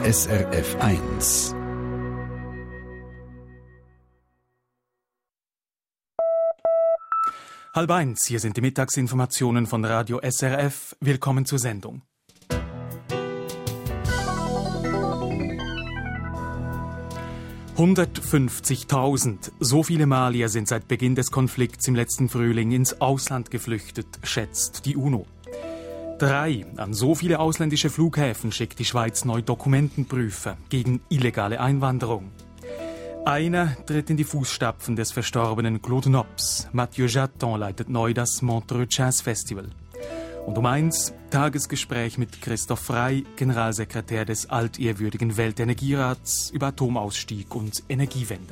SRF 1. Halb eins, hier sind die Mittagsinformationen von Radio SRF. Willkommen zur Sendung. «150.000. So viele Malier sind seit Beginn des Konflikts im letzten Frühling ins Ausland geflüchtet, schätzt die UNO. 3. An so viele ausländische Flughäfen schickt die Schweiz neu Dokumentenprüfer gegen illegale Einwanderung. Einer tritt in die Fußstapfen des verstorbenen Claude Nobs. Mathieu Jaton leitet neu das Montreux Jazz Festival. Und um 1, Tagesgespräch mit Christoph Frey, Generalsekretär des altehrwürdigen Weltenergierats, über Atomausstieg und Energiewende.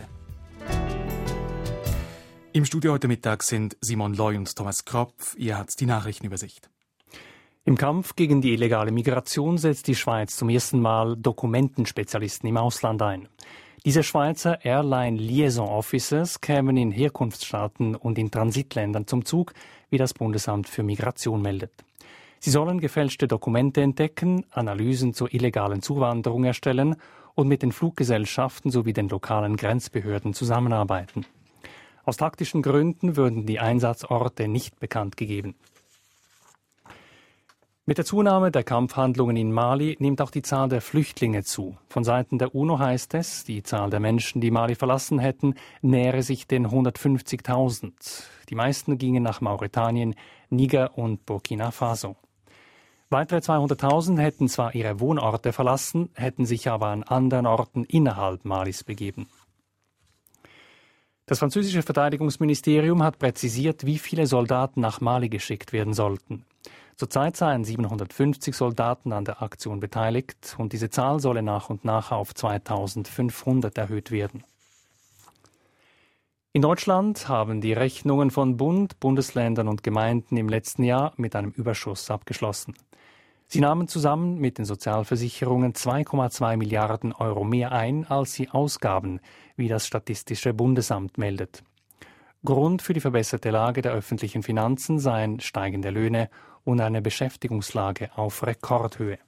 Im Studio heute Mittag sind Simon Loy und Thomas Kropf. Ihr habt die Nachrichtenübersicht. Im Kampf gegen die illegale Migration setzt die Schweiz zum ersten Mal Dokumentenspezialisten im Ausland ein. Diese Schweizer Airline Liaison Officers kämen in Herkunftsstaaten und in Transitländern zum Zug, wie das Bundesamt für Migration meldet. Sie sollen gefälschte Dokumente entdecken, Analysen zur illegalen Zuwanderung erstellen und mit den Fluggesellschaften sowie den lokalen Grenzbehörden zusammenarbeiten. Aus taktischen Gründen würden die Einsatzorte nicht bekannt gegeben. Mit der Zunahme der Kampfhandlungen in Mali nimmt auch die Zahl der Flüchtlinge zu. Von Seiten der UNO heißt es, die Zahl der Menschen, die Mali verlassen hätten, nähere sich den 150.000. Die meisten gingen nach Mauretanien, Niger und Burkina Faso. Weitere 200.000 hätten zwar ihre Wohnorte verlassen, hätten sich aber an anderen Orten innerhalb Malis begeben. Das französische Verteidigungsministerium hat präzisiert, wie viele Soldaten nach Mali geschickt werden sollten. Zurzeit seien 750 Soldaten an der Aktion beteiligt und diese Zahl solle nach und nach auf 2500 erhöht werden. In Deutschland haben die Rechnungen von Bund, Bundesländern und Gemeinden im letzten Jahr mit einem Überschuss abgeschlossen. Sie nahmen zusammen mit den Sozialversicherungen 2,2 Milliarden Euro mehr ein, als sie ausgaben, wie das Statistische Bundesamt meldet. Grund für die verbesserte Lage der öffentlichen Finanzen seien steigende Löhne und eine Beschäftigungslage auf Rekordhöhe.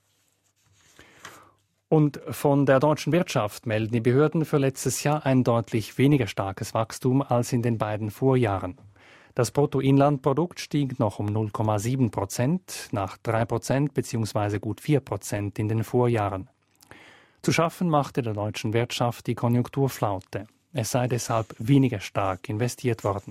Und von der deutschen Wirtschaft melden die Behörden für letztes Jahr ein deutlich weniger starkes Wachstum als in den beiden Vorjahren. Das Bruttoinlandprodukt stieg noch um 0,7%, nach 3% bzw. gut 4% in den Vorjahren. Zu schaffen machte der deutschen Wirtschaft die Konjunkturflaute. Es sei deshalb weniger stark investiert worden.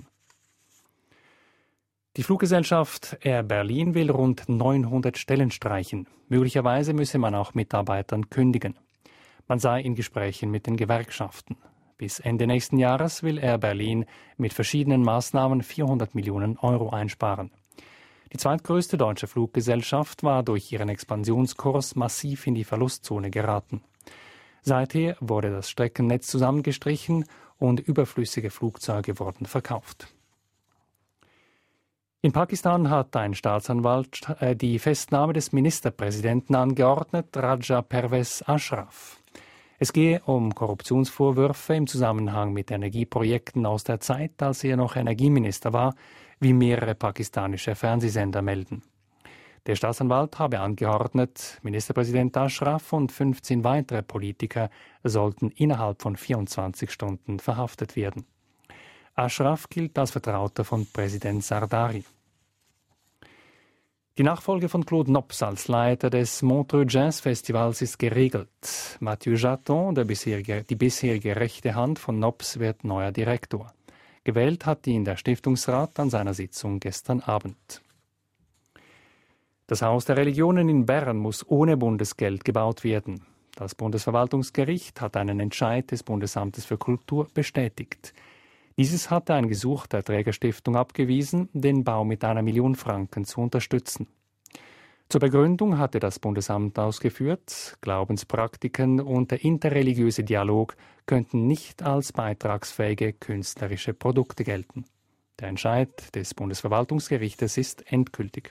Die Fluggesellschaft Air Berlin will rund 900 Stellen streichen. Möglicherweise müsse man auch Mitarbeitern kündigen. Man sei in Gesprächen mit den Gewerkschaften. Bis Ende nächsten Jahres will Air Berlin mit verschiedenen Maßnahmen 400 Millionen Euro einsparen. Die zweitgrößte deutsche Fluggesellschaft war durch ihren Expansionskurs massiv in die Verlustzone geraten. Seither wurde das Streckennetz zusammengestrichen und überflüssige Flugzeuge wurden verkauft. In Pakistan hat ein Staatsanwalt die Festnahme des Ministerpräsidenten angeordnet, Raja Pervez Ashraf. Es gehe um Korruptionsvorwürfe im Zusammenhang mit Energieprojekten aus der Zeit, als er noch Energieminister war, wie mehrere pakistanische Fernsehsender melden. Der Staatsanwalt habe angeordnet, Ministerpräsident Ashraf und 15 weitere Politiker sollten innerhalb von 24 Stunden verhaftet werden. Ashraf gilt als Vertrauter von Präsident Zardari. Die Nachfolge von Claude Nobs als Leiter des Montreux Jazz Festivals ist geregelt. Mathieu Jaton, die bisherige rechte Hand von Nobs, wird neuer Direktor. Gewählt hat ihn der Stiftungsrat an seiner Sitzung gestern Abend. Das Haus der Religionen in Bern muss ohne Bundesgeld gebaut werden. Das Bundesverwaltungsgericht hat einen Entscheid des Bundesamtes für Kultur bestätigt. Dieses hatte ein Gesuch der Trägerstiftung abgewiesen, den Bau mit 1 Million Franken zu unterstützen. Zur Begründung hatte das Bundesamt ausgeführt, Glaubenspraktiken und der interreligiöse Dialog könnten nicht als beitragsfähige künstlerische Produkte gelten. Der Entscheid des Bundesverwaltungsgerichtes ist endgültig.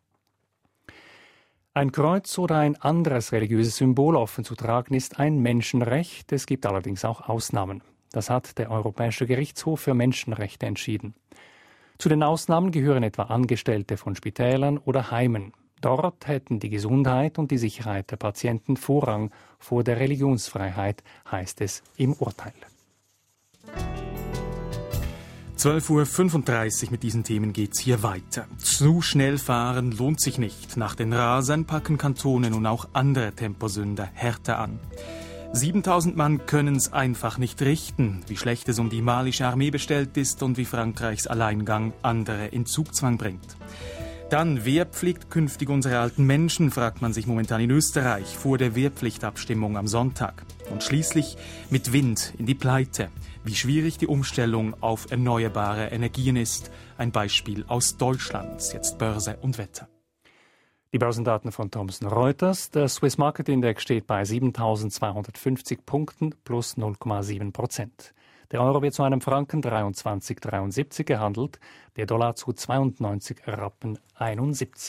Ein Kreuz oder ein anderes religiöses Symbol offen zu tragen ist ein Menschenrecht, es gibt allerdings auch Ausnahmen. Das hat der Europäische Gerichtshof für Menschenrechte entschieden. Zu den Ausnahmen gehören etwa Angestellte von Spitälern oder Heimen. Dort hätten die Gesundheit und die Sicherheit der Patienten Vorrang vor der Religionsfreiheit, heißt es im Urteil. 12:35 Uhr mit diesen Themen geht's hier weiter. Zu schnell fahren lohnt sich nicht. Nach den Rasern packen Kantone nun auch andere Temposünder härter an. 7.000 Mann können's einfach nicht richten, wie schlecht es um die malische Armee bestellt ist und wie Frankreichs Alleingang andere in Zugzwang bringt. Dann, wer pflegt künftig unsere alten Menschen, fragt man sich momentan in Österreich vor der Wehrpflichtabstimmung am Sonntag. Und schließlich mit Wind in die Pleite. Wie schwierig die Umstellung auf erneuerbare Energien ist. Ein Beispiel aus Deutschland. Jetzt Börse und Wetter. Die Börsendaten von Thomson Reuters. Der Swiss Market Index steht bei 7.250 Punkten plus 0,7%. Der Euro wird zu einem Franken 23,73 gehandelt, der Dollar zu 92 Rappen 71.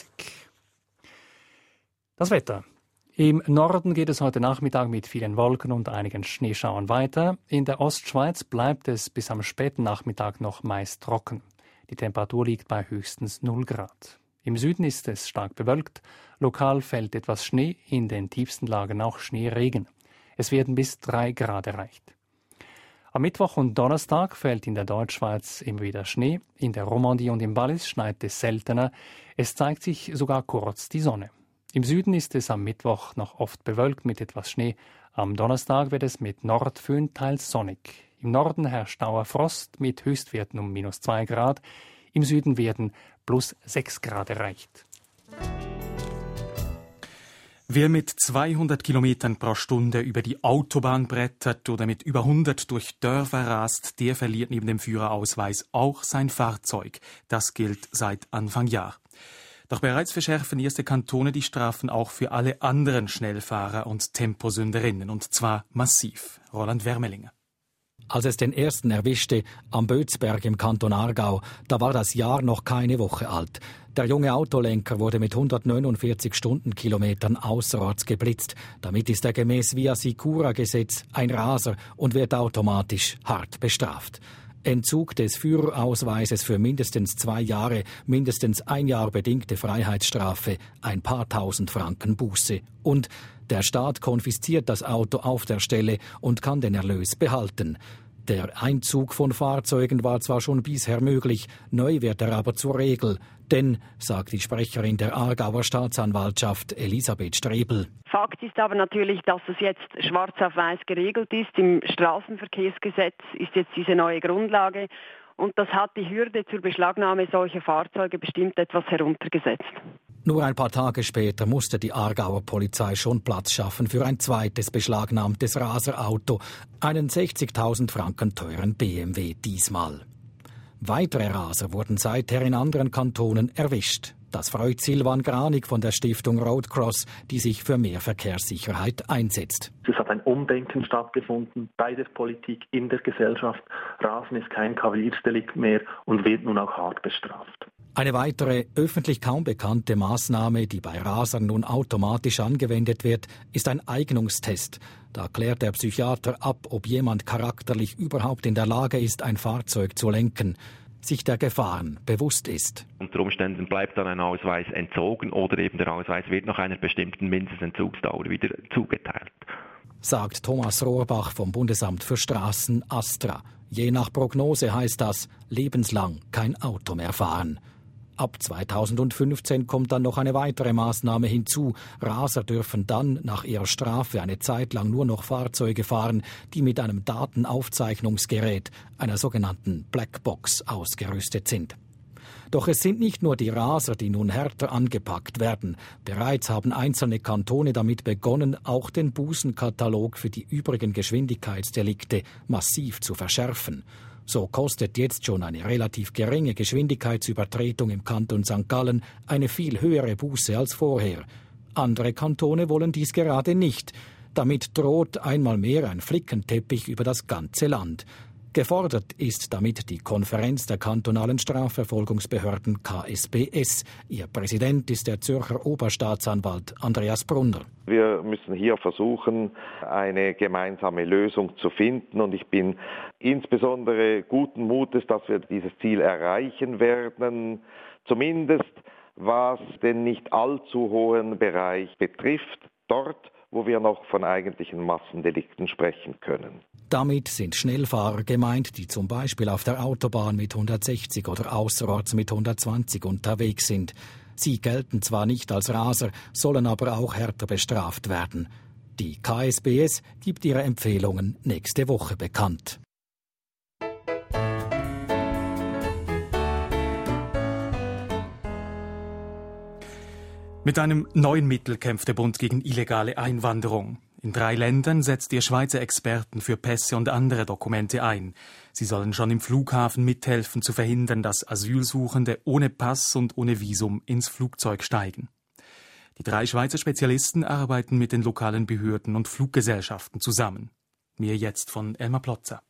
Das Wetter. Im Norden geht es heute Nachmittag mit vielen Wolken und einigen Schneeschauern weiter. In der Ostschweiz bleibt es bis am späten Nachmittag noch meist trocken. Die Temperatur liegt bei höchstens 0 Grad. Im Süden ist es stark bewölkt. Lokal fällt etwas Schnee, in den tiefsten Lagen auch Schneeregen. Es werden bis 3 Grad erreicht. Am Mittwoch und Donnerstag fällt in der Deutschschweiz immer wieder Schnee. In der Romandie und im Wallis schneit es seltener. Es zeigt sich sogar kurz die Sonne. Im Süden ist es am Mittwoch noch oft bewölkt mit etwas Schnee. Am Donnerstag wird es mit Nordföhn teils sonnig. Im Norden herrscht Dauerfrost mit Höchstwerten um -2 Grad. Im Süden werden +6 Grad erreicht. Wer mit 200 Kilometern pro Stunde über die Autobahn brettert oder mit über 100 durch Dörfer rast, der verliert neben dem Führerausweis auch sein Fahrzeug. Das gilt seit Anfang Jahr. Doch bereits verschärfen erste Kantone die Strafen auch für alle anderen Schnellfahrer und Temposünderinnen, und zwar massiv. Roland Wermelinger. Als es den ersten erwischte, am Bötzberg im Kanton Aargau, da war das Jahr noch keine Woche alt. Der junge Autolenker wurde mit 149 Stundenkilometern außerorts geblitzt. Damit ist er gemäß Via Sicura-Gesetz ein Raser und wird automatisch hart bestraft. Entzug des Führerausweises für mindestens 2 Jahre, mindestens 1 Jahr bedingte Freiheitsstrafe, ein paar tausend Franken Buße. Und der Staat konfisziert das Auto auf der Stelle und kann den Erlös behalten. Der Einzug von Fahrzeugen war zwar schon bisher möglich, neu wird er aber zur Regel. Denn, sagt die Sprecherin der Aargauer Staatsanwaltschaft Elisabeth Strebel. Fakt ist aber natürlich, dass es jetzt schwarz auf weiß geregelt ist. Im Straßenverkehrsgesetz ist jetzt diese neue Grundlage. Und das hat die Hürde zur Beschlagnahme solcher Fahrzeuge bestimmt etwas heruntergesetzt. Nur ein paar Tage später musste die Aargauer Polizei schon Platz schaffen für ein zweites beschlagnahmtes Raserauto, einen 60.000 Franken teuren BMW diesmal. Weitere Raser wurden seither in anderen Kantonen erwischt. Das freut Silvan Granig von der Stiftung Roadcross, die sich für mehr Verkehrssicherheit einsetzt. Es hat ein Umdenken stattgefunden bei der Politik, in der Gesellschaft. Rasen ist kein Kavaliersdelikt mehr und wird nun auch hart bestraft. Eine weitere, öffentlich kaum bekannte Maßnahme, die bei Rasern nun automatisch angewendet wird, ist ein Eignungstest. Da klärt der Psychiater ab, ob jemand charakterlich überhaupt in der Lage ist, ein Fahrzeug zu lenken, sich der Gefahren bewusst ist. Unter Umständen bleibt dann ein Ausweis entzogen oder eben der Ausweis wird nach einer bestimmten Mindestentzugsdauer wieder zugeteilt. Sagt Thomas Rohrbach vom Bundesamt für Straßen ASTRA. Je nach Prognose heißt das, lebenslang kein Auto mehr fahren. Ab 2015 kommt dann noch eine weitere Maßnahme hinzu. Raser dürfen dann nach ihrer Strafe eine Zeit lang nur noch Fahrzeuge fahren, die mit einem Datenaufzeichnungsgerät, einer sogenannten Blackbox, ausgerüstet sind. Doch es sind nicht nur die Raser, die nun härter angepackt werden. Bereits haben einzelne Kantone damit begonnen, auch den Bußenkatalog für die übrigen Geschwindigkeitsdelikte massiv zu verschärfen. So kostet jetzt schon eine relativ geringe Geschwindigkeitsübertretung im Kanton St. Gallen eine viel höhere Buße als vorher. Andere Kantone wollen dies gerade nicht. Damit droht einmal mehr ein Flickenteppich über das ganze Land. Gefordert ist damit die Konferenz der kantonalen Strafverfolgungsbehörden KSBS. Ihr Präsident ist der Zürcher Oberstaatsanwalt Andreas Brunner. Wir müssen hier versuchen, eine gemeinsame Lösung zu finden. Und ich bin insbesondere guten Mutes, dass wir dieses Ziel erreichen werden. Zumindest was den nicht allzu hohen Bereich betrifft, dort, wo wir noch von eigentlichen Massendelikten sprechen können. Damit sind Schnellfahrer gemeint, die zum Beispiel auf der Autobahn mit 160 oder außerorts mit 120 unterwegs sind. Sie gelten zwar nicht als Raser, sollen aber auch härter bestraft werden. Die KSBS gibt ihre Empfehlungen nächste Woche bekannt. Mit einem neuen Mittel kämpft der Bund gegen illegale Einwanderung. In 3 Ländern setzt ihr Schweizer Experten für Pässe und andere Dokumente ein. Sie sollen schon im Flughafen mithelfen, zu verhindern, dass Asylsuchende ohne Pass und ohne Visum ins Flugzeug steigen. Die 3 Schweizer Spezialisten arbeiten mit den lokalen Behörden und Fluggesellschaften zusammen. Mehr jetzt von Elmar Plotzer.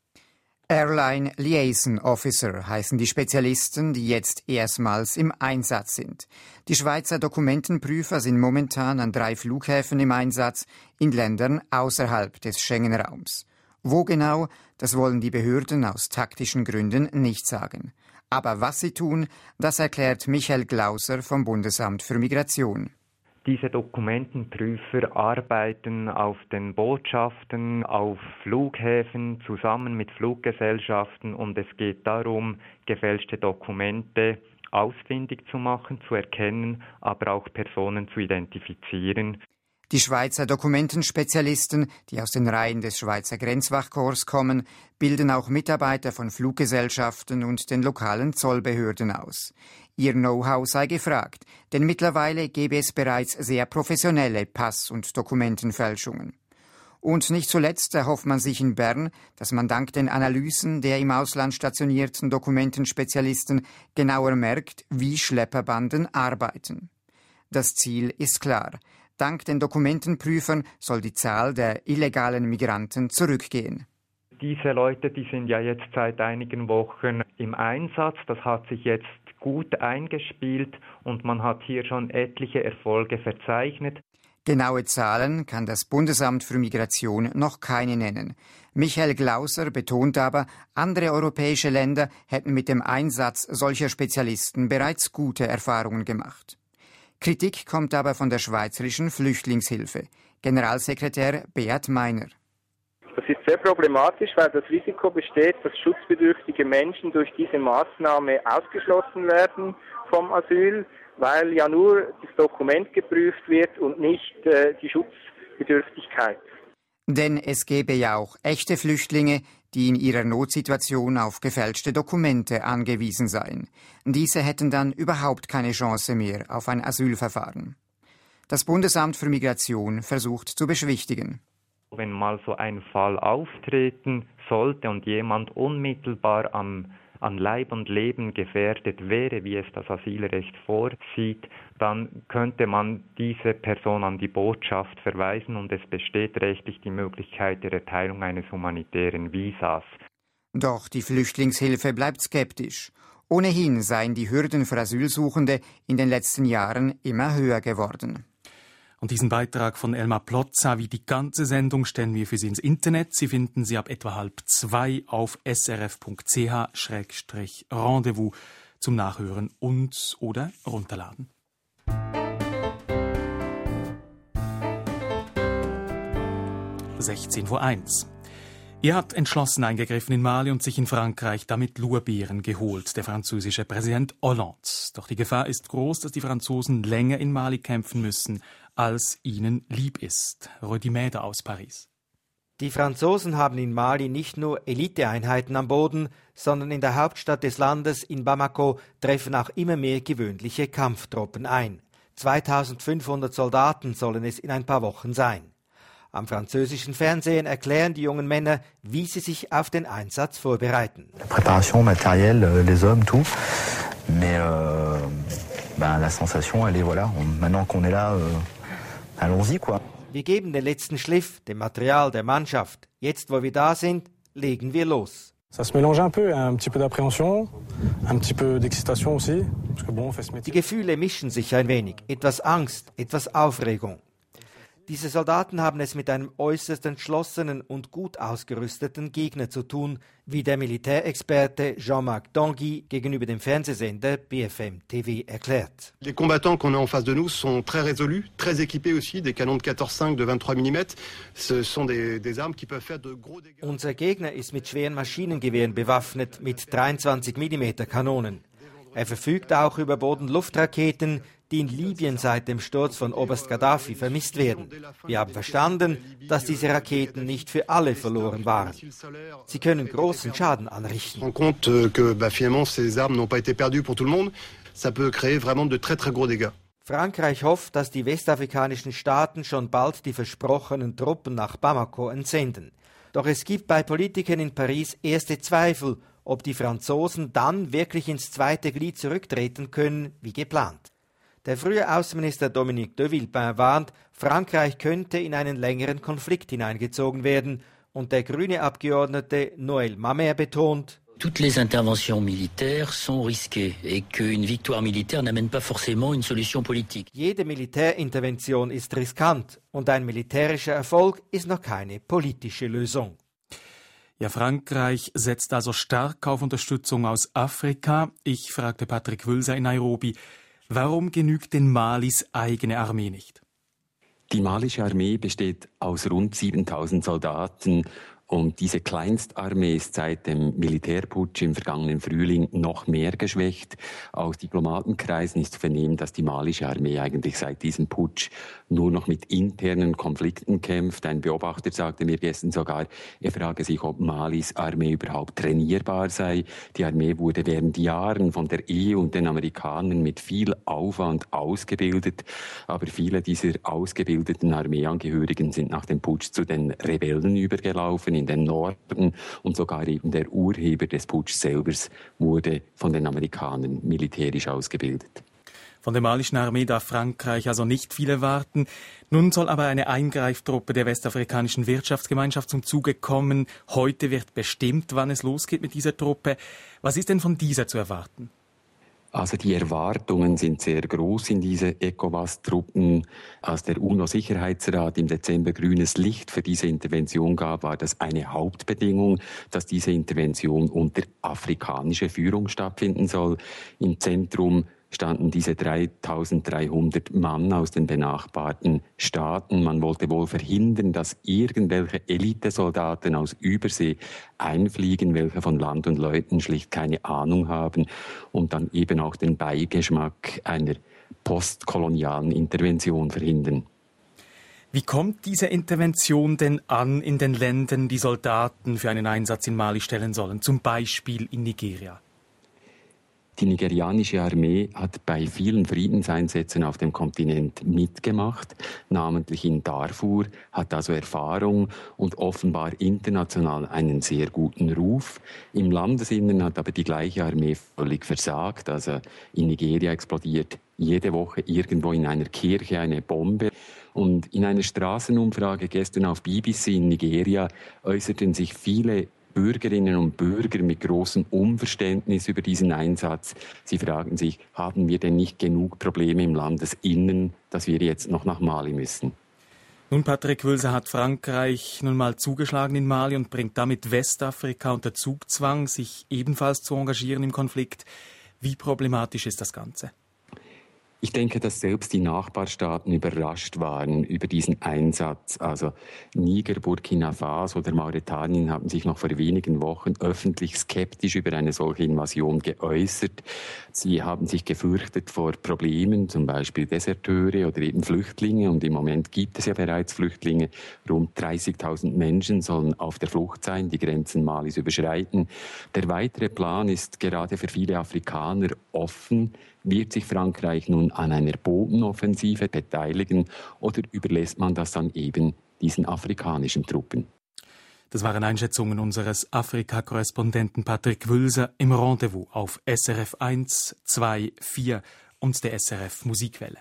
Airline Liaison Officer heißen die Spezialisten, die jetzt erstmals im Einsatz sind. Die Schweizer Dokumentenprüfer sind momentan an 3 Flughäfen im Einsatz in Ländern außerhalb des Schengen-Raums. Wo genau, das wollen die Behörden aus taktischen Gründen nicht sagen. Aber was sie tun, das erklärt Michael Glauser vom Bundesamt für Migration. Diese Dokumentenprüfer arbeiten auf den Botschaften, auf Flughäfen zusammen mit Fluggesellschaften und es geht darum, gefälschte Dokumente ausfindig zu machen, zu erkennen, aber auch Personen zu identifizieren. Die Schweizer Dokumentenspezialisten, die aus den Reihen des Schweizer Grenzwachkorps kommen, bilden auch Mitarbeiter von Fluggesellschaften und den lokalen Zollbehörden aus. Ihr Know-how sei gefragt, denn mittlerweile gäbe es bereits sehr professionelle Pass- und Dokumentenfälschungen. Und nicht zuletzt erhofft man sich in Bern, dass man dank den Analysen der im Ausland stationierten Dokumentenspezialisten genauer merkt, wie Schlepperbanden arbeiten. Das Ziel ist klar. Dank den Dokumentenprüfern soll die Zahl der illegalen Migranten zurückgehen. Diese Leute, die sind ja jetzt seit einigen Wochen im Einsatz. Das hat sich jetzt gut eingespielt und man hat hier schon etliche Erfolge verzeichnet. Genaue Zahlen kann das Bundesamt für Migration noch keine nennen. Michael Glauser betont aber, andere europäische Länder hätten mit dem Einsatz solcher Spezialisten bereits gute Erfahrungen gemacht. Kritik kommt aber von der Schweizerischen Flüchtlingshilfe. Generalsekretär Beat Meiner. Das ist sehr problematisch, weil das Risiko besteht, dass schutzbedürftige Menschen durch diese Maßnahme ausgeschlossen werden vom Asyl, weil ja nur das Dokument geprüft wird und nicht die Schutzbedürftigkeit. Denn es gäbe ja auch echte Flüchtlinge, die in ihrer Notsituation auf gefälschte Dokumente angewiesen seien. Diese hätten dann überhaupt keine Chance mehr auf ein Asylverfahren. Das Bundesamt für Migration versucht zu beschwichtigen. Wenn mal so ein Fall auftreten sollte und jemand unmittelbar an Leib und Leben gefährdet wäre, wie es das Asylrecht vorsieht, dann könnte man diese Person an die Botschaft verweisen und es besteht rechtlich die Möglichkeit der Erteilung eines humanitären Visas. Doch die Flüchtlingshilfe bleibt skeptisch. Ohnehin seien die Hürden für Asylsuchende in den letzten Jahren immer höher geworden. Und diesen Beitrag von Elmar Plotza wie die ganze Sendung stellen wir für Sie ins Internet. Sie finden sie ab etwa 1:30 auf srf.ch/rendezvous zum Nachhören und oder runterladen. (16:01) Er hat entschlossen eingegriffen in Mali und sich in Frankreich damit Lorbeeren geholt, der französische Präsident Hollande. Doch die Gefahr ist groß, dass die Franzosen länger in Mali kämpfen müssen, als ihnen lieb ist. Rudi Mäder aus Paris. Die Franzosen haben in Mali nicht nur Eliteeinheiten am Boden, sondern in der Hauptstadt des Landes, in Bamako, treffen auch immer mehr gewöhnliche Kampftruppen ein. 2500 Soldaten sollen es in ein paar Wochen sein. Am französischen Fernsehen erklären die jungen Männer, wie sie sich auf den Einsatz vorbereiten. Préparation matérielle, les hommes, tout. Mais la sensation, elle est voilà, maintenant qu'on est là, allons-y quoi. Wir geben den letzten Schliff, dem Material der Mannschaft. Jetzt, wo wir da sind, legen wir los. Ça se mélange un peu, un petit peu d'appréhension, un petit peu d'excitation aussi, parce que bon, on fait ce métier. Die Gefühle mischen sich ein wenig, etwas Angst, etwas Aufregung. Diese Soldaten haben es mit einem äußerst entschlossenen und gut ausgerüsteten Gegner zu tun, wie der Militärexperte Jean-Marc Tanguy gegenüber dem Fernsehsender BFM TV erklärt. Les combattants qu'on a en face de nous sont très résolus, très équipés aussi, des canons de 14,5 de 23 mm. Ce sont des armes qui peuvent faire de gros dégâts. Unser Gegner ist mit schweren Maschinengewehren bewaffnet, mit 23 mm Kanonen. Er verfügt auch über Boden-Luft-Raketen, die in Libyen seit dem Sturz von Oberst Gaddafi vermisst werden. Wir haben verstanden, dass diese Raketen nicht für alle verloren waren. Sie können großen Schaden anrichten. On compte que finalement ces armes n'ont pas été perdues pour tout le monde. Ça peut créer vraiment de très très gros dégâts. Frankreich hofft, dass die westafrikanischen Staaten schon bald die versprochenen Truppen nach Bamako entsenden. Doch es gibt bei Politikern in Paris erste Zweifel, ob die Franzosen dann wirklich ins zweite Glied zurücktreten können, wie geplant. Der frühe Außenminister Dominique de Villepin warnt, Frankreich könnte in einen längeren Konflikt hineingezogen werden, und der grüne Abgeordnete Noël Mamère betont: Toutes les interventions militaires sont risquées et qu'une victoire militaire n'amène pas forcément une solution politique. Jede Militärintervention ist riskant und ein militärischer Erfolg ist noch keine politische Lösung. Ja, Frankreich setzt also stark auf Unterstützung aus Afrika. Ich fragte Patrick Wülser in Nairobi, warum genügt denn Malis eigene Armee nicht? Die malische Armee besteht aus rund 7000 Soldaten und diese Kleinstarmee ist seit dem Militärputsch im vergangenen Frühling noch mehr geschwächt. Aus Diplomatenkreisen ist zu vernehmen, dass die malische Armee eigentlich seit diesem Putsch nur noch mit internen Konflikten kämpft. Ein Beobachter sagte mir gestern sogar, er frage sich, ob Malis Armee überhaupt trainierbar sei. Die Armee wurde während Jahren von der EU und den Amerikanern mit viel Aufwand ausgebildet. Aber viele dieser ausgebildeten Armeeangehörigen sind nach dem Putsch zu den Rebellen übergelaufen in den Norden, und sogar eben der Urheber des Putschs selbst wurde von den Amerikanern militärisch ausgebildet. Von der malischen Armee darf Frankreich also nicht viel erwarten. Nun soll aber eine Eingreiftruppe der westafrikanischen Wirtschaftsgemeinschaft zum Zuge kommen. Heute wird bestimmt, wann es losgeht mit dieser Truppe. Was ist denn von dieser zu erwarten? Also die Erwartungen sind sehr groß in diese ECOWAS-Truppen. Als der UNO-Sicherheitsrat im Dezember grünes Licht für diese Intervention gab, war das eine Hauptbedingung, dass diese Intervention unter afrikanischer Führung stattfinden soll. Im Zentrum standen diese 3300 Mann aus den benachbarten Staaten. Man wollte wohl verhindern, dass irgendwelche Elitesoldaten aus Übersee einfliegen, welche von Land und Leuten schlicht keine Ahnung haben, und dann eben auch den Beigeschmack einer postkolonialen Intervention verhindern. Wie kommt diese Intervention denn an in den Ländern, die Soldaten für einen Einsatz in Mali stellen sollen, zum Beispiel in Nigeria? Die nigerianische Armee hat bei vielen Friedenseinsätzen auf dem Kontinent mitgemacht, namentlich in Darfur, hat also Erfahrung und offenbar international einen sehr guten Ruf. Im Landesinneren hat aber die gleiche Armee völlig versagt. Also in Nigeria explodiert jede Woche irgendwo in einer Kirche eine Bombe. Und in einer Straßenumfrage gestern auf BBC in Nigeria äußerten sich viele Bürgerinnen und Bürger mit großem Unverständnis über diesen Einsatz. Sie fragen sich, haben wir denn nicht genug Probleme im Landesinneren, dass wir jetzt noch nach Mali müssen? Nun, Patrick Wülser, hat Frankreich nun mal zugeschlagen in Mali und bringt damit Westafrika unter Zugzwang, sich ebenfalls zu engagieren im Konflikt. Wie problematisch ist das Ganze? Ich denke, dass selbst die Nachbarstaaten überrascht waren über diesen Einsatz. Also Niger, Burkina Faso oder Mauretanien haben sich noch vor wenigen Wochen öffentlich skeptisch über eine solche Invasion geäußert. Sie haben sich gefürchtet vor Problemen, zum Beispiel Deserteure oder eben Flüchtlinge. Und im Moment gibt es ja bereits Flüchtlinge. Rund 30.000 Menschen sollen auf der Flucht sein, die Grenzen Malis überschreiten. Der weitere Plan ist gerade für viele Afrikaner offen. Wird sich Frankreich nun an einer Bodenoffensive beteiligen oder überlässt man das dann eben diesen afrikanischen Truppen? Das waren Einschätzungen unseres Afrika-Korrespondenten Patrick Wülser im Rendezvous auf SRF 1, 2, 4 und der SRF Musikwelle.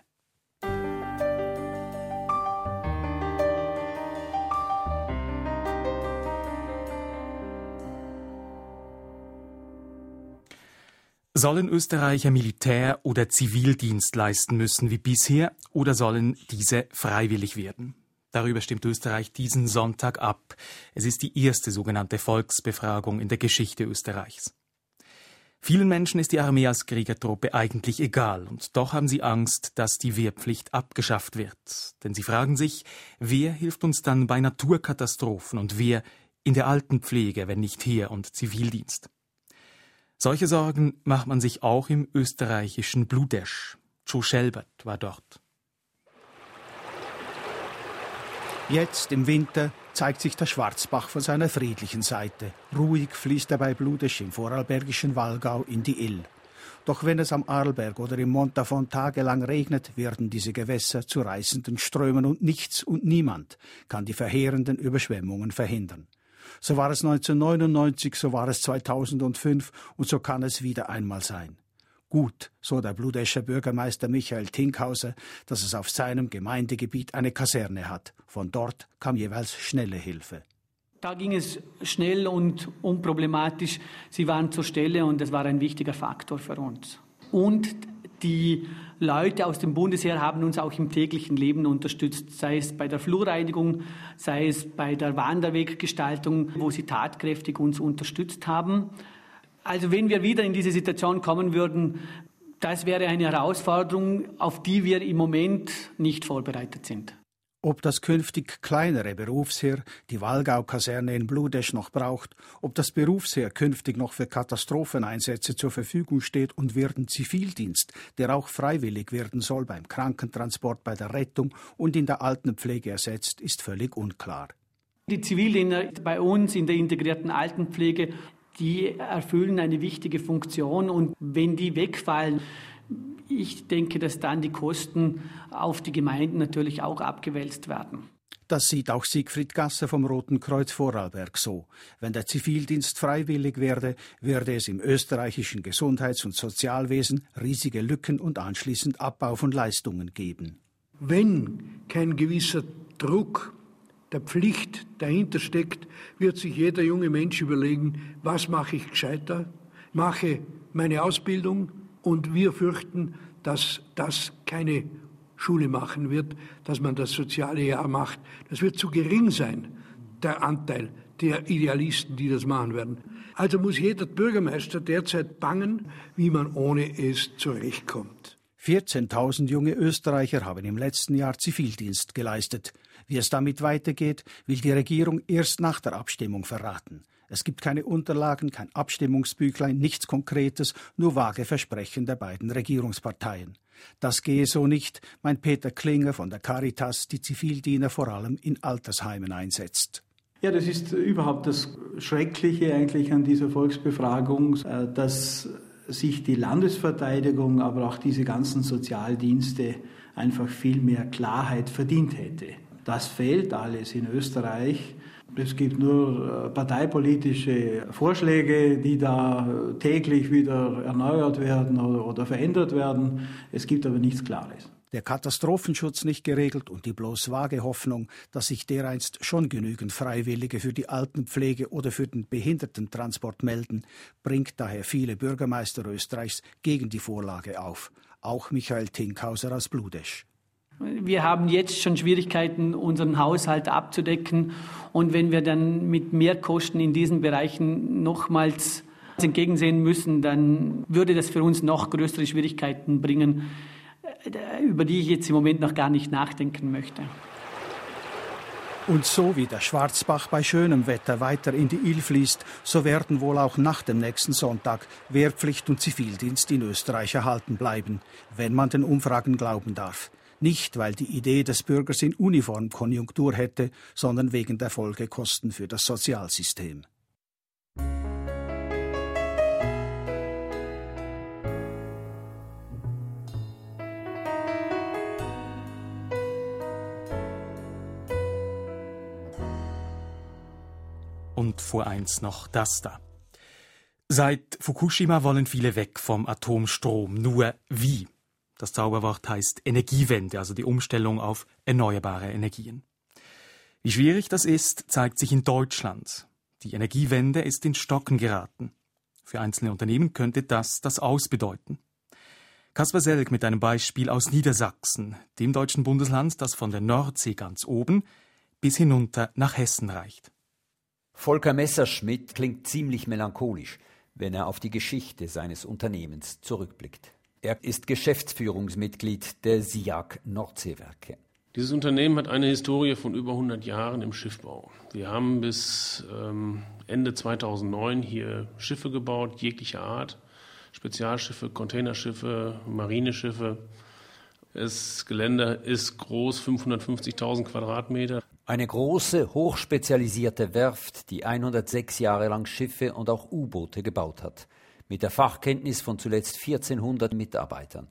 Sollen Österreicher Militär- oder Zivildienst leisten müssen wie bisher oder sollen diese freiwillig werden? Darüber stimmt Österreich diesen Sonntag ab. Es ist die erste sogenannte Volksbefragung in der Geschichte Österreichs. Vielen Menschen ist die Armee als Kriegertruppe eigentlich egal, und doch haben sie Angst, dass die Wehrpflicht abgeschafft wird. Denn sie fragen sich, wer hilft uns dann bei Naturkatastrophen und wer in der Altenpflege, wenn nicht Heer und Zivildienst? Solche Sorgen macht man sich auch im österreichischen Bludesch. Joe Schelbert war dort. Jetzt im Winter zeigt sich der Schwarzbach von seiner friedlichen Seite. Ruhig fließt er bei Bludesch im vorarlbergischen Wallgau in die Ill. Doch wenn es am Arlberg oder im Montafon tagelang regnet, werden diese Gewässer zu reißenden Strömen und nichts und niemand kann die verheerenden Überschwemmungen verhindern. So war es 1999, so war es 2005 und so kann es wieder einmal sein. Gut, so der Bludescher Bürgermeister Michael Tinkhauser, dass es auf seinem Gemeindegebiet eine Kaserne hat. Von dort kam jeweils schnelle Hilfe. Da ging es schnell und unproblematisch. Sie waren zur Stelle und das war ein wichtiger Faktor für uns. Und die Leute aus dem Bundesheer haben uns auch im täglichen Leben unterstützt, sei es bei der Flurreinigung, sei es bei der Wanderweggestaltung, wo sie tatkräftig uns unterstützt haben. Also wenn wir wieder in diese Situation kommen würden, das wäre eine Herausforderung, auf die wir im Moment nicht vorbereitet sind. Ob das künftig kleinere Berufsheer die Wallgau-Kaserne in Bludesch noch braucht, ob das Berufsheer künftig noch für Katastropheneinsätze zur Verfügung steht und wird ein Zivildienst, der auch freiwillig werden soll beim Krankentransport, bei der Rettung und in der Altenpflege ersetzt, ist völlig unklar. Die Zivildiener bei uns in der integrierten Altenpflege, die erfüllen eine wichtige Funktion und wenn die wegfallen, ich denke, dass dann die Kosten auf die Gemeinden natürlich auch abgewälzt werden. Das sieht auch Siegfried Gasser vom Roten Kreuz Vorarlberg so. Wenn der Zivildienst freiwillig werde, würde es im österreichischen Gesundheits- und Sozialwesen riesige Lücken und anschließend Abbau von Leistungen geben. Wenn kein gewisser Druck der Pflicht dahinter steckt, wird sich jeder junge Mensch überlegen, was mache ich gescheiter, mache meine Ausbildung und wir fürchten, dass das keine Schule machen wird, dass man das soziale Jahr macht. Das wird zu gering sein, der Anteil der Idealisten, die das machen werden. Also muss jeder Bürgermeister derzeit bangen, wie man ohne es zurechtkommt. 14.000 junge Österreicher haben im letzten Jahr Zivildienst geleistet. Wie es damit weitergeht, will die Regierung erst nach der Abstimmung verraten. Es gibt keine Unterlagen, kein Abstimmungsbüchlein, nichts Konkretes, nur vage Versprechen der beiden Regierungsparteien. Das gehe so nicht, meint Peter Klinger von der Caritas, die Zivildiener vor allem in Altersheimen einsetzt. Ja, das ist überhaupt das Schreckliche eigentlich an dieser Volksbefragung, dass sich die Landesverteidigung, aber auch diese ganzen Sozialdienste einfach viel mehr Klarheit verdient hätte. Das fehlt alles in Österreich. Es gibt nur parteipolitische Vorschläge, die da täglich wieder erneuert werden oder verändert werden. Es gibt aber nichts Klares. Der Katastrophenschutz nicht geregelt und die bloß vage Hoffnung, dass sich dereinst schon genügend Freiwillige für die Altenpflege oder für den Behindertentransport melden, bringt daher viele Bürgermeister Österreichs gegen die Vorlage auf. Auch Michael Tinkhauser aus Bludesch. Wir haben jetzt schon Schwierigkeiten, unseren Haushalt abzudecken. Und wenn wir dann mit Mehrkosten in diesen Bereichen nochmals entgegensehen müssen, dann würde das für uns noch größere Schwierigkeiten bringen, über die ich jetzt im Moment noch gar nicht nachdenken möchte. Und so wie der Schwarzbach bei schönem Wetter weiter in die Ill fließt, so werden wohl auch nach dem nächsten Sonntag Wehrpflicht und Zivildienst in Österreich erhalten bleiben, wenn man den Umfragen glauben darf. Nicht, weil die Idee des Bürgers in Uniform Konjunktur hätte, sondern wegen der Folgekosten für das Sozialsystem. Und vor eins noch das da. Seit Fukushima wollen viele weg vom Atomstrom. Nur wie? Das Zauberwort heißt Energiewende, also die Umstellung auf erneuerbare Energien. Wie schwierig das ist, zeigt sich in Deutschland. Die Energiewende ist ins Stocken geraten. Für einzelne Unternehmen könnte das Aus bedeuten. Kaspar Selk mit einem Beispiel aus Niedersachsen, dem deutschen Bundesland, das von der Nordsee ganz oben bis hinunter nach Hessen reicht. Volker Messerschmidt klingt ziemlich melancholisch, wenn er auf die Geschichte seines Unternehmens zurückblickt. Er ist Geschäftsführungsmitglied der SIAG Nordseewerke. Dieses Unternehmen hat eine Historie von über 100 Jahren im Schiffbau. Wir haben bis Ende 2009 hier Schiffe gebaut, jeglicher Art. Spezialschiffe, Containerschiffe, Marineschiffe. Das Gelände ist groß, 550.000 Quadratmeter. Eine große, hochspezialisierte Werft, die 106 Jahre lang Schiffe und auch U-Boote gebaut hat. Mit der Fachkenntnis von zuletzt 1400 Mitarbeitern.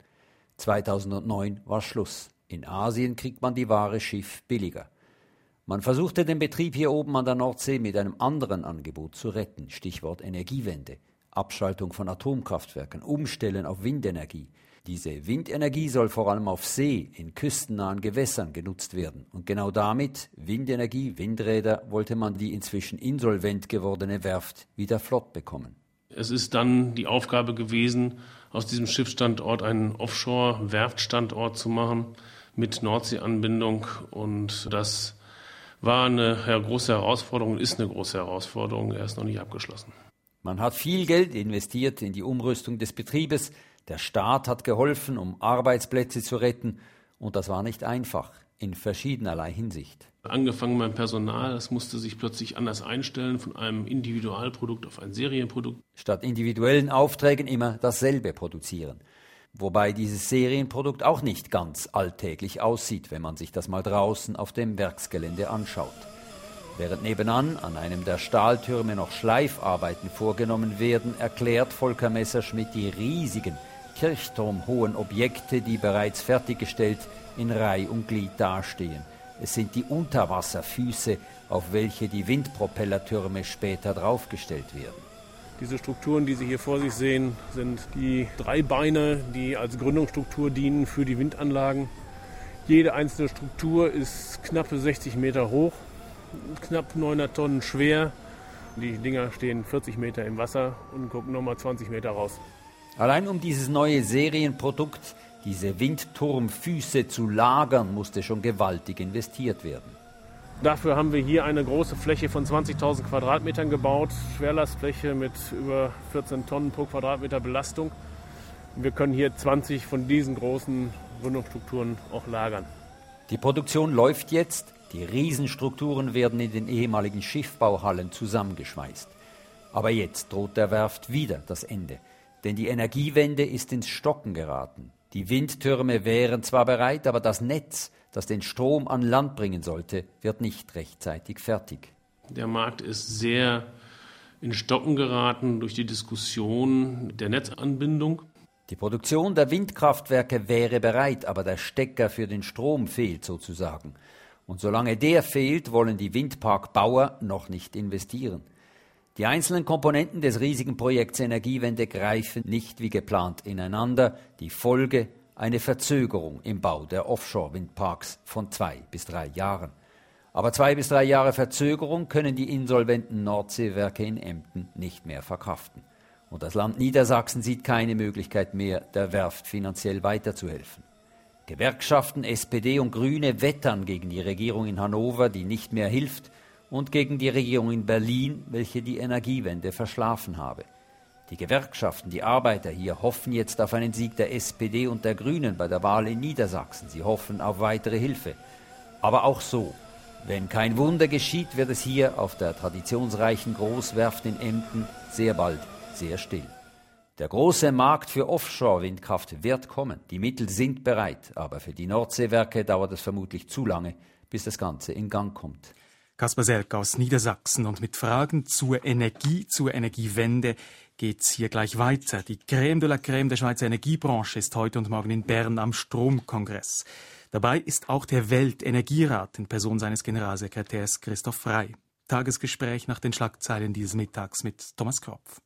2009 war Schluss. In Asien kriegt man die Ware Schiff billiger. Man versuchte den Betrieb hier oben an der Nordsee mit einem anderen Angebot zu retten. Stichwort Energiewende, Abschaltung von Atomkraftwerken, Umstellen auf Windenergie. Diese Windenergie soll vor allem auf See, in küstennahen Gewässern genutzt werden. Und genau damit, Windenergie, Windräder, wollte man die inzwischen insolvent gewordene Werft wieder flott bekommen. Es ist dann die Aufgabe gewesen, aus diesem Schiffsstandort einen Offshore-Werftstandort zu machen mit Nordseeanbindung. Und das war eine große Herausforderung, ist eine große Herausforderung. Er ist noch nicht abgeschlossen. Man hat viel Geld investiert in die Umrüstung des Betriebes. Der Staat hat geholfen, um Arbeitsplätze zu retten. Und das war nicht einfach, in verschiedenerlei Hinsicht. Angefangen beim Personal, das musste sich plötzlich anders einstellen, von einem Individualprodukt auf ein Serienprodukt. Statt individuellen Aufträgen immer dasselbe produzieren. Wobei dieses Serienprodukt auch nicht ganz alltäglich aussieht, wenn man sich das mal draußen auf dem Werksgelände anschaut. Während nebenan an einem der Stahltürme noch Schleifarbeiten vorgenommen werden, erklärt Volker Messerschmidt die riesigen, kirchturmhohen Objekte, die bereits fertiggestellt in Reih und Glied dastehen. Es sind die Unterwasserfüße, auf welche die Windpropellertürme später draufgestellt werden. Diese Strukturen, die Sie hier vor sich sehen, sind die 3 Beine, die als Gründungsstruktur dienen für die Windanlagen. Jede einzelne Struktur ist knappe 60 Meter hoch, knapp 900 Tonnen schwer. Die Dinger stehen 40 Meter im Wasser und gucken nochmal 20 Meter raus. Allein um dieses neue Serienprodukt, diese Windturmfüße zu lagern, musste schon gewaltig investiert werden. Dafür haben wir hier eine große Fläche von 20.000 Quadratmetern gebaut, Schwerlastfläche mit über 14 Tonnen pro Quadratmeter Belastung. Wir können hier 20 von diesen großen Gründungsstrukturen auch lagern. Die Produktion läuft jetzt. Die Riesenstrukturen werden in den ehemaligen Schiffbauhallen zusammengeschweißt. Aber jetzt droht der Werft wieder das Ende. Denn die Energiewende ist ins Stocken geraten. Die Windtürme wären zwar bereit, aber das Netz, das den Strom an Land bringen sollte, wird nicht rechtzeitig fertig. Der Markt ist sehr in Stocken geraten durch die Diskussion der Netzanbindung. Die Produktion der Windkraftwerke wäre bereit, aber der Stecker für den Strom fehlt sozusagen. Und solange der fehlt, wollen die Windparkbauer noch nicht investieren. Die einzelnen Komponenten des riesigen Projekts Energiewende greifen nicht wie geplant ineinander. Die Folge: eine Verzögerung im Bau der Offshore-Windparks von 2 bis 3 Jahren. Aber 2 bis 3 Jahre Verzögerung können die insolventen Nordseewerke in Emden nicht mehr verkraften. Und das Land Niedersachsen sieht keine Möglichkeit mehr, der Werft finanziell weiterzuhelfen. Gewerkschaften, SPD und Grüne wettern gegen die Regierung in Hannover, die nicht mehr hilft, und gegen die Regierung in Berlin, welche die Energiewende verschlafen habe. Die Gewerkschaften, die Arbeiter hier hoffen jetzt auf einen Sieg der SPD und der Grünen bei der Wahl in Niedersachsen. Sie hoffen auf weitere Hilfe. Aber auch so, wenn kein Wunder geschieht, wird es hier auf der traditionsreichen Großwerft in Emden sehr bald sehr still. Der große Markt für Offshore-Windkraft wird kommen. Die Mittel sind bereit, aber für die Nordseewerke dauert es vermutlich zu lange, bis das Ganze in Gang kommt. Kaspar Selke aus Niedersachsen, und mit Fragen zur Energie, zur Energiewende geht's hier gleich weiter. Die Crème de la Crème der Schweizer Energiebranche ist heute und morgen in Bern am Stromkongress. Dabei ist auch der Weltenergierat in Person seines Generalsekretärs Christoph Frey. Tagesgespräch nach den Schlagzeilen dieses Mittags mit Thomas Kropf.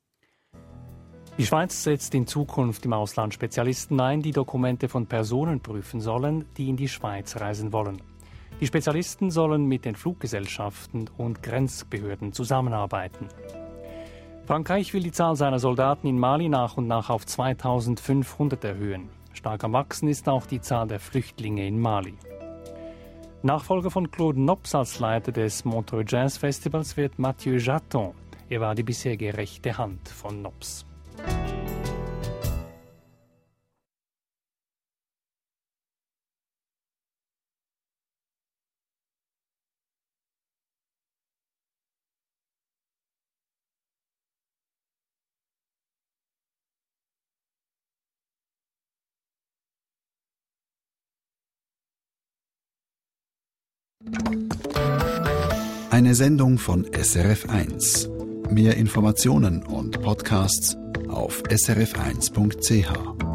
Die Schweiz setzt in Zukunft im Ausland Spezialisten ein, die Dokumente von Personen prüfen sollen, die in die Schweiz reisen wollen. Die Spezialisten sollen mit den Fluggesellschaften und Grenzbehörden zusammenarbeiten. Frankreich will die Zahl seiner Soldaten in Mali nach und nach auf 2500 erhöhen. Stark am Wachsen ist auch die Zahl der Flüchtlinge in Mali. Nachfolger von Claude Nobs als Leiter des Montreux Jazz Festivals wird Mathieu Jaton. Er war die bisherige rechte Hand von Nobs. Eine Sendung von SRF1. Mehr Informationen und Podcasts auf srf1.ch.